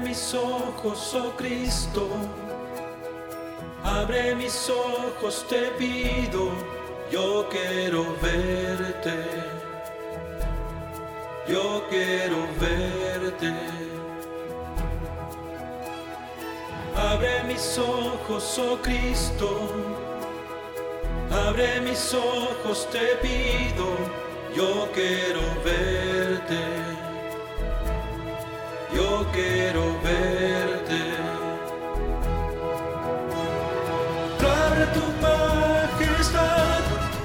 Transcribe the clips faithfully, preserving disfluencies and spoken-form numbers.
mis ojos, oh Cristo, abre mis ojos, te pido, yo quiero verte, yo quiero verte. Abre mis ojos, oh Cristo, abre mis ojos, te pido, yo quiero verte, yo quiero verte. Abre tu majestad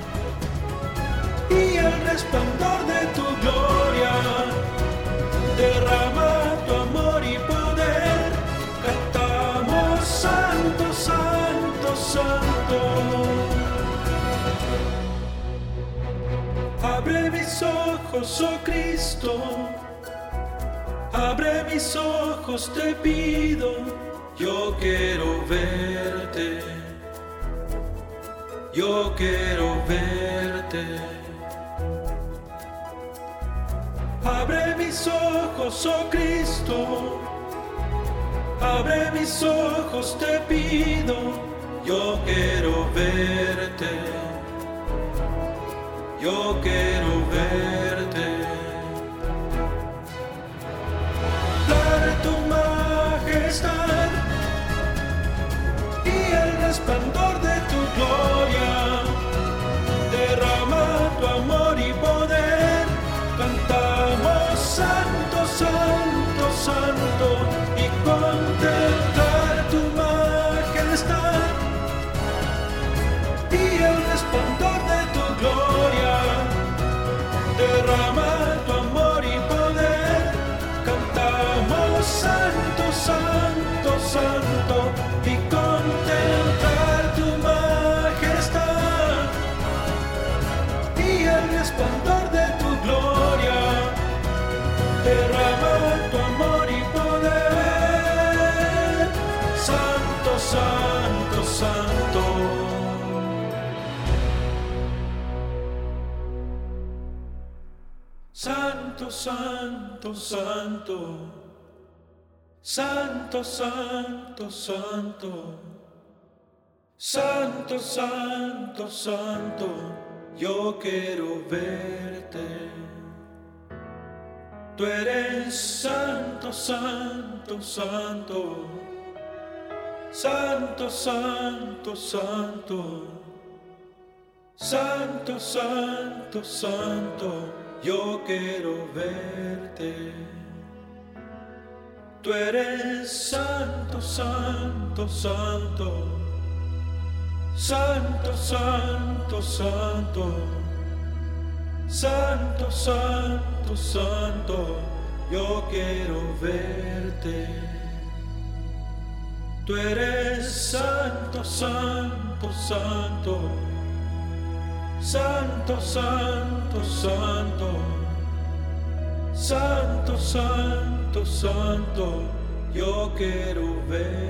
y el resplandor de tu gloria, derrama tu amor y poder, cantamos santo, santo, santo. Abre mis ojos, oh Cristo, abre mis ojos, te pido, yo quiero verte, yo quiero verte. Abre mis ojos, oh Cristo, abre mis ojos, te pido, yo quiero verte, yo quiero verte. Abre tu majestad y el resplandor de tu gloria, derrama tu amor y poder, cantamos santo, santo, santo, y contemplar tu majestad y el resplandor de tu gloria, derrama tu amor y poder, cantamos santo, santo, santo, y contemplar tu majestad y el resplandor de tu gloria, derrama tu amor y poder, santo, santo, santo. Santo, santo, santo, santo, santo, santo, santo, santo, santo, yo quiero verte. Tú eres santo, santo, santo, santo, santo, santo, santo, santo, santo, yo quiero verte. Tú eres santo, santo, santo, santo, santo, santo, santo, santo, santo, yo quiero verte. Tú eres santo, santo, santo, santo, santo, santo, santo, santo, santo, yo quiero ver.